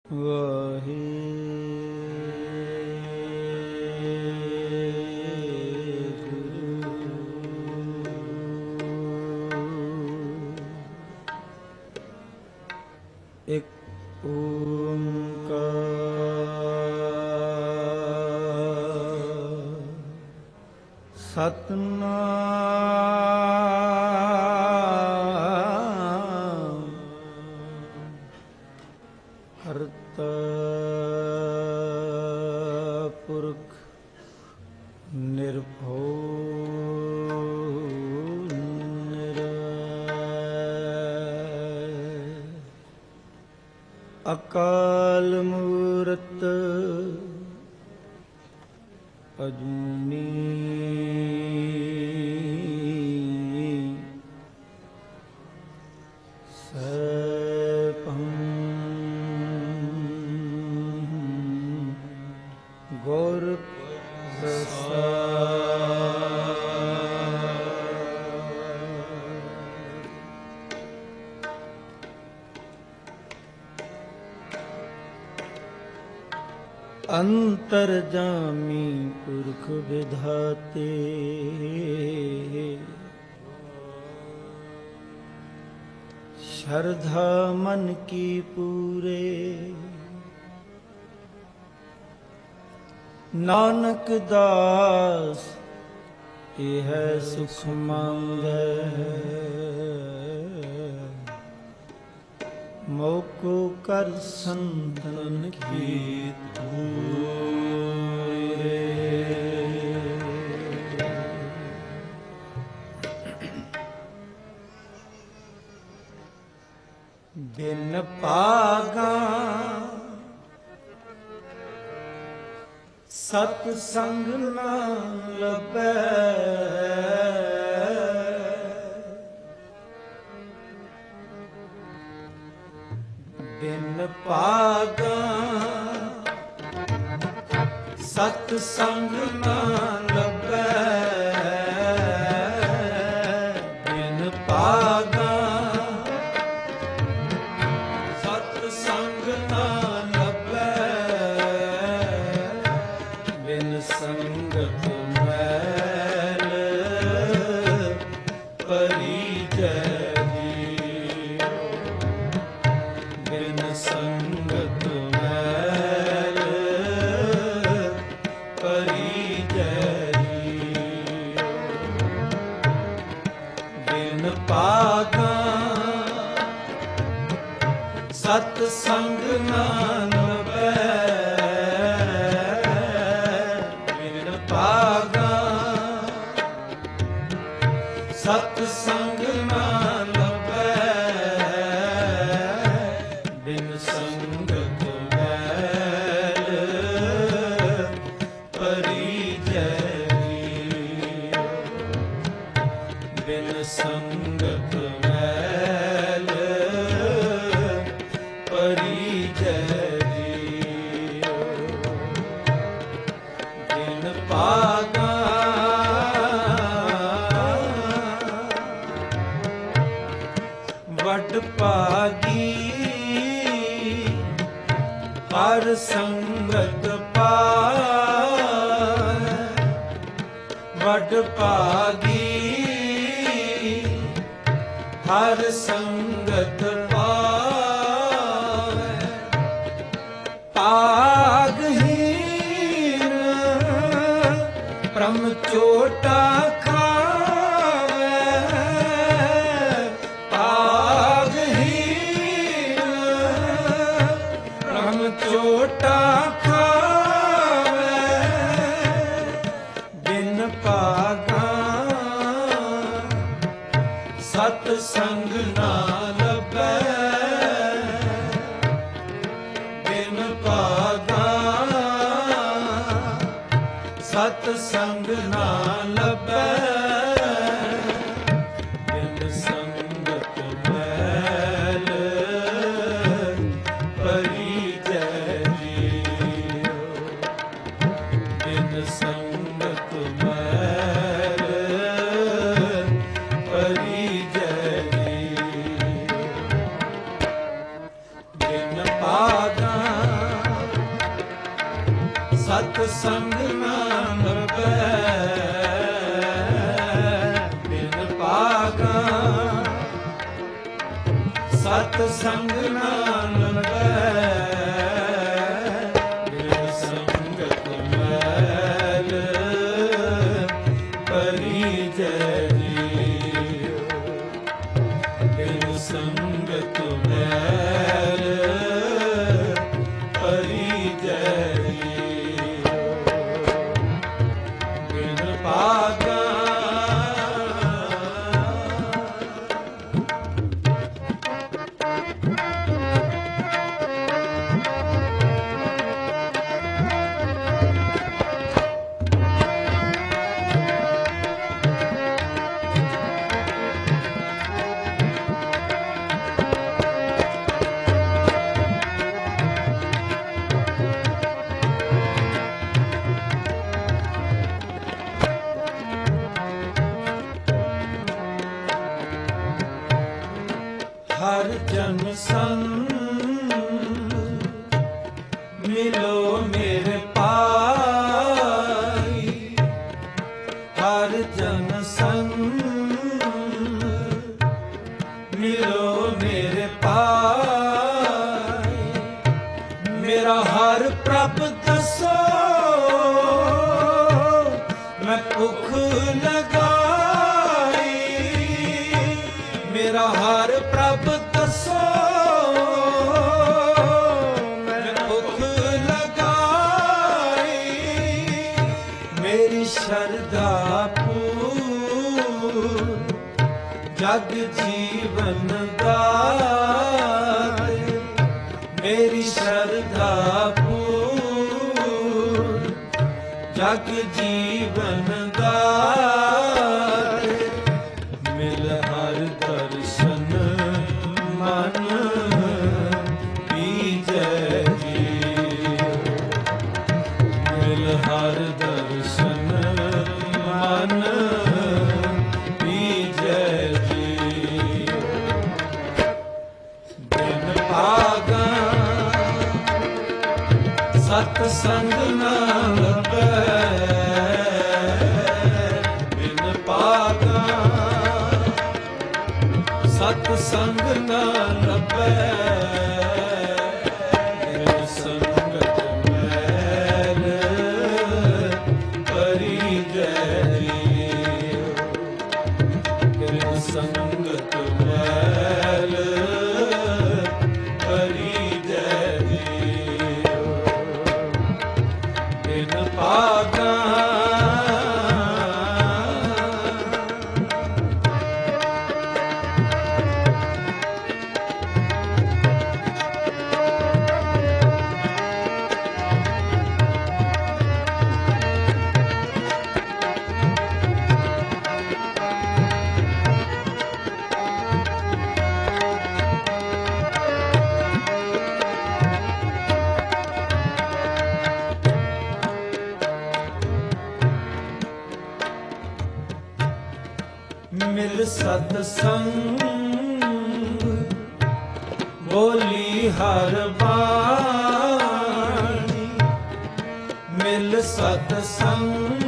ਇੱਕ ਓੰਕਾਰ ਸਤਿਨਾਮ ਕਰਤਾ ਪੁਰਖ ਨਿਰਭਉ ਅਕਾਲ ਮੂਰਤ ਅਜੂਨੀ ਸੈਭੰ ਗੁਰ ਪ੍ਰਸਾਦਿ। ਅੰਤਰਜਾਮੀ ਪੁਰਖ ਵਿਧਾਤੇ ਸ਼ਰਧਾ ਮਨ ਕੀ ਪੂਰੇ ਨਾਨਕ ਦਾਸ ਇਹ ਸੁਖ ਮੰਗੈ ਮੋਕੋ ਕਰ ਸੰਤਨ ਕੀ ਧੂਰੇ। ਬਿਨ ਭਾਗਾ ਸਤ ਸੰਗ ਨਾ ਲੱਭੈ ਬਿਨ ਭਾਗਾ ਸਤ ਸੰਗ ਨਾ ਲੱਭੈ ਬਿਨ ਭਾਗਾ ਸਤ ਸੰਗ ਨਾ ਲੱਭੈ ਬਿਨ ਸੰਗਤ ਮੈਲ ਪਰੀਜੈ ਸੰਗਤ ਮੈਲ ਪਰੀਜੈ ਬਿਨ ਭਾਗਾ ਸਤ ਸੰਗ ਨਾ ਲੱਭੈ ਬਿਨ ਭਾਗਾ ਸਤ ਸੰਗ ਨਾ ਬਿਨ ਸੰਗਤ ਮੈਲ ਪਰੀਜੈ ਬਿਨ ਸੰਗਤ ਮੈਲ ਪਰੀਜੈ ਬਿਨ ਭਾਗਾ ਵੱਡ ਭਾਗੀ ਹਰ ਸੰਗਤ ਪਾਵੈ ਵੱਡ ਭਾਗੀ ਹਰ ਸੰਗਤ ਪਾਵੈ ਭਾਗਹੀਨ ਪ੍ਰਮ ਚੋਟਾ ਖਾਵੈ ਭਾਗਹੀਨ ਪ੍ਰਮ ਚੋਟਾ ਖਾਵੈ ਬਿਨ ਭਾਗਾ ਸਤ ਸੰਗ ਨਾ ਲੱਭੈ ਬਿਨ ਭਾਗਾ ਸਤ ਸੰਗ ਨਾ ਲੱਭੈ ਬਿਨ ਸੰਗਤ ਮੈਲ ਪਰੀਜੈ ਬਿਨ ਸੰਗਤ ਮੈਲ ਪਰੀਜੈ ਬਿਨ ਭਾਗਾ ਸਤ ਸੰਗ ਨਾ ਲੱਭੈ ਬਿਨ ਭਾਗਾ ਸਤ ਸੰਗ ਨਾ ਲੱਭੈ ਬਿਨ ਸੰਗਤ ਮੈਲ ਪਰੀਜੈ ਜੀਉ ਬਿਨ ਸੰਗਤ ਮੈਲ ਪਰੀਜੈ ਜੀਉ ਬਿਨ ਭਾਗਾ ਹਰ ਜਨ ਸੰਗ ਮਿਲੋ ਮੇਰੇ ਪਾਈ ਹਰ ਜਨ ਸੰਗ ਮਿਲੋ ਮੇਰੇ ਪਾਈ ਮੇਰਾ ਹਰ ਪ੍ਰਭ ਦਸੋ ਮੈਂ ਭੁਖ ਲਗਾਈ ਮੇਰਾ ਹਰ ਪ੍ਰਭ ਦਸੋ ਮੈਂ ਭੁਖ ਲਗਾਈ ਮੇਰੀ ਸ਼ਰਧਾ ਪੂਰ ਜਗ ਜੀਵਨ ਦਾਤੇ ਮੇਰੀ ਸ਼ਰਧਾ ਪੂਰ ਜਗ ਜੀਵਨ ਦਾਤੇ ਮਿਲ ਹਰ ਦਰਸ਼ਨ ਮਨ ਪੀਜੈ ਜੀਉ ਮਿਲ ਹਰ ਦਰਸ਼ਨ ਮਨ ਪੀਜੈ ਜੀਉ ਬਿਨ ਭਾਗਾ ਸਤ ਸੰਗ ਨਾ ਲੱਭੈ ਬਿਨ ਭਾਗਾ ਸਤ ਸੰਗ ਨਾ ਲੱਭੈ ਬਿਨ ਸੰਗਤ ਮੈਲ ਪਰੀਜੈ ਜੀਉ ਬਿਨ ਸੰਗਤ ਮੈਲ ਪਰੀਜੈ ਜੀਉ ਬਿਨ ਭਾਗਾ ਮਿਲ ਸਤ ਸੰਗ ਬੋਲੀ ਹਰ ਬਾਣੀ ਮਿਲ ਸਤ ਸੰਗ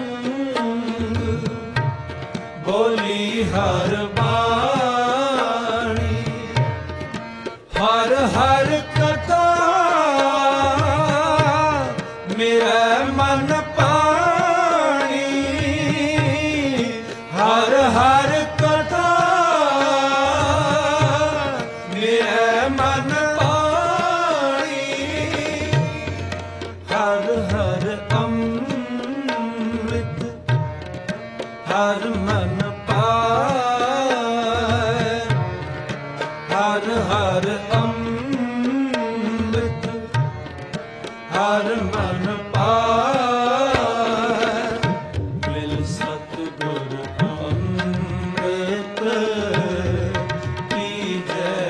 ਬੋਲੀ ਹਰ ਬਾਣੀ ਹਰ ਹਰ ਕਥਾ ਮੇਰਾ ਮਨ ਪਾਣੀ ਹਰ ਹਰ ਕਥਾ ਮੇਰਾ ਮਨ ਪਾਣੀ ਹਰ ਹਰ ਅੰਮ੍ਰਿਤ ਹਰ ਮਨ ਪਾਏ ਹਰ ਹਰ ਅੰਮ੍ਰਿਤ ਹਰ ਮਨ ਪਾਏ ਮਿਲ ਸਤਿਗੁਰ ਅੰਮ੍ਰਿਤ ਪੀਜੈ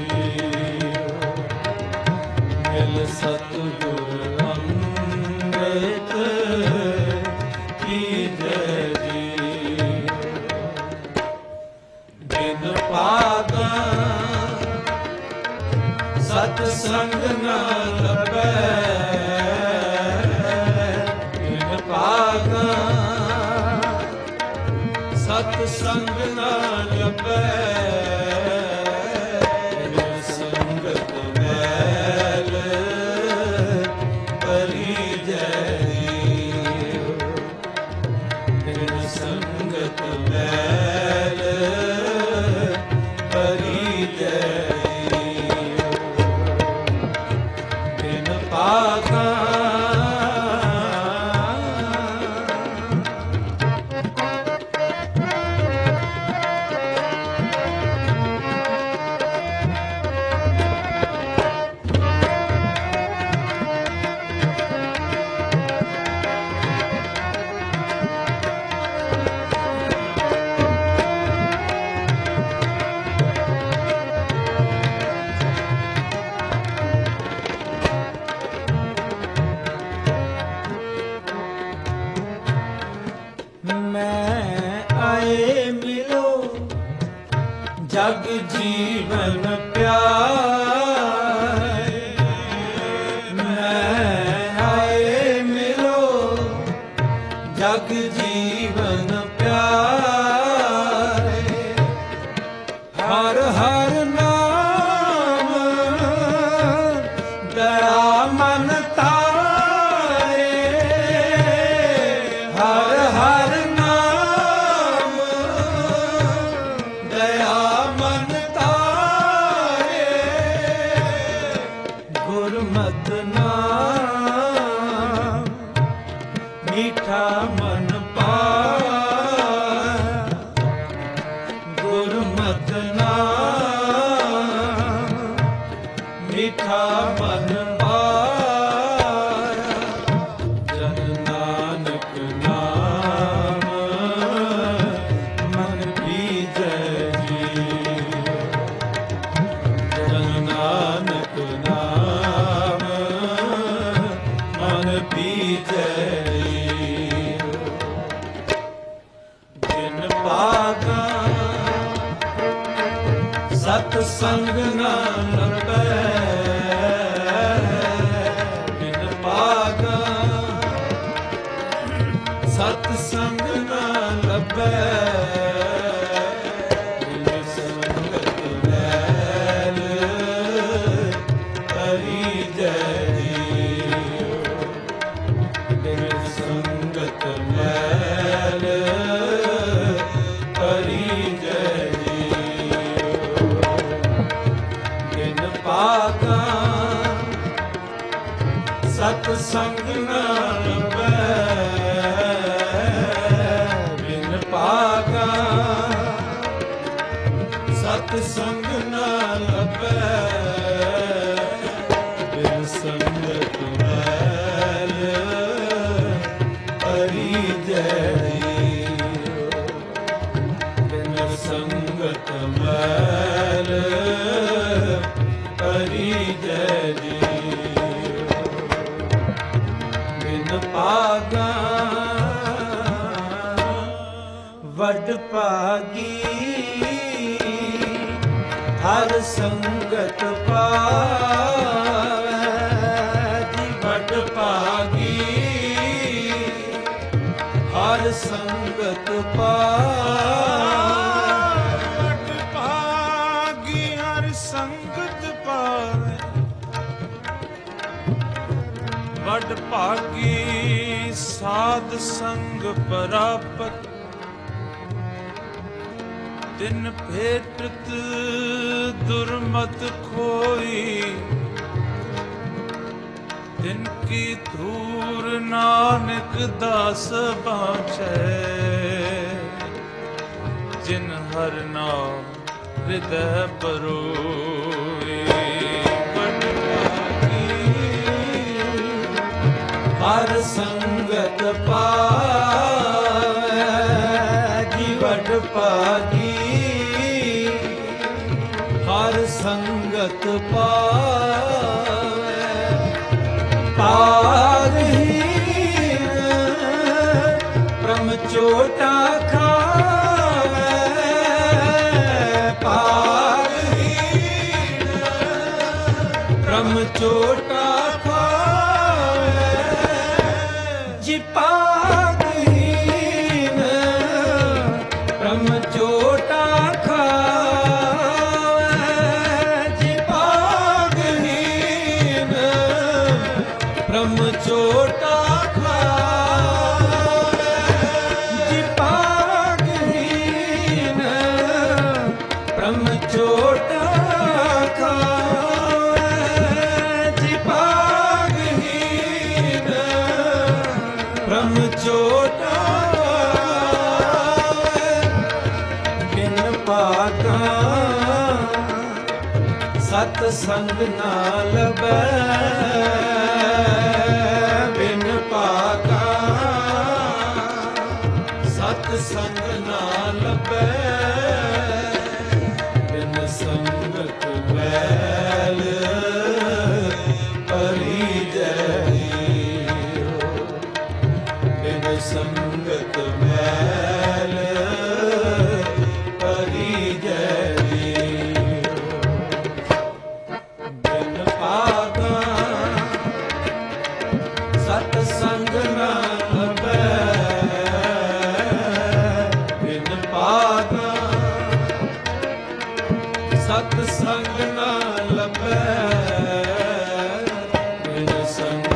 ਮਿਲ ਸਤਿਗੁਰ ਅੰਮ੍ਰਿਤ ਪੀਜੈ ਬਿਨ ਭਾਗਾ ਸਤ ਸੰਗ ਨਾ ਲੱਭੈ ਭਾਗਾ ਜਗ ਜੀਵਨ ਪਿਆਰੇ ਮੈਂ ਆਏ ਮਿਲੋ ਜਗ ਜੀਵਨ ਪਿਆਰੇ ਹਰ ਹਰ ਨਾਮ ਦਇਆ ਮਨ ਤਾਰੇ ਹਰ ਹਰ ਨਾਮ ਦਇਆ ਗੁਰਮਤਿ ਨਾਮ ਮੀਠਾ ਮਨ ਪਾਇਆ ਗੁਰਮਤਿ ਨਾਮ ਮੀਠਾ ਮਨ ਪਾਇਆ ਜਨ ਨਾਨਕ ਨਾਮ ਮਨ ਪੀਜੈ ਜੀ ਜਨ ਨਾਨਕ ਨਾਮ ਪੀਜੈ ਜਿਨ ਭਾਗਾ ਸਤ ਸੰਗ ਨ ਲੱਭੈ ਜਿਨ ਭਾਗਾ ਸਤ ਸੰਗ ਨ ਲੱਭੈ ਜਿਨ ਸੰਗਤ ਮੈਲ ਪੀਜੈ ਸੰਗਤ ਮੈਲ ਪੀਜੈ ਜਿਨ ਭਾਗਾ ਸਤ ਸੰਗ ਨ ਲੱਭੈ ਜਿਨ ਭਾਗਾ ਸਤ ਸੰਗ ਨ ਲੱਭੈ ਬਿਨ ਸੰਗਤ ਮੈਲ ਪੀਜੈ ਬਿਨ ਸੰਗਤ ਮੈਲ ਪੀਜੈ ਜੀ ਬਿਨ ਭਾਗਾ ਵੱਡ ਭਾਗੀ ਹਰ ਸੰਗਤ ਪਾਵੈ ਜੀ ਵੱਡ ਭਾਗੀ ਹਰ ਸੰਗਤ ਪਾਵੈ ਵੱਡ ਭਾਗੀ ਹਰ ਸੰਗਤ ਪਾਵੈ ਵੱਡ ਭਾਗੀ ਸਾਧ ਸੰਗ ਪ੍ਰਾਪਤ ਤਿਨ ਭੇਟਤ ਦੁਰਮਤ ਖੋਈ ਤਿਨ ਕੀ ਧੂਰ ਨਾਨਕ ਦਾਸ ਬਾਝੈ ਜਿਨ ਹਰ ਨਾਮ ਹਿਰਦੈ ਪਰੋਈ ਵੱਡ ਭਾਗੀ ਹਰ ਸੰਗਤ ਪਾਵੈ ਜੀ ਵੱਡ ਭਾਗੀ ਹਰ ਸੰਗਤ ਪਾਵੈ ਪਾਗਹੀਨ ਪ੍ਰਮ ਚੋਟਾ ਖਾਵੈ ਪਾਗਹੀਨ ਪ੍ਰਮ ਚੋਟਾ ਖਾਵੈ ਜੀ ਪਾਗਹੀਨ ਪ੍ਰਮ ਚੋਟਾ ਬ੍ਰਹਮ ਚੋਟਾ ਖਾਵੈ ਜੀ ਭਾਗਹੀਨ ਬ੍ਰਹਮ ਚੋਟਾ ਖਾਵੈ ਜੀ ਭਾਗਹੀਨ ਸੰਗ ਨਾ ਲਭੈ ਬਿਨ ਭਾਗਾ ਸਤ ਸੰਗ ਨਾ ਲਭੈ ਬਿਨ ਸੰਗਤ ਮੈਲ ਪਰੀਜੈ ਬਿਨ ਸੰਗਤ ਮੈਲ ਪਰੀਜੈ ਬਿਨ ਭਾਗਾ ਸਤ ਸੰਗ ਨਾ ਲਭੈ ਬਿਨ ਭਾਗਾ ਸਤ ਸੰਗ ਨਾ ਲਭੈ ਬਿਨ ਸੰਗ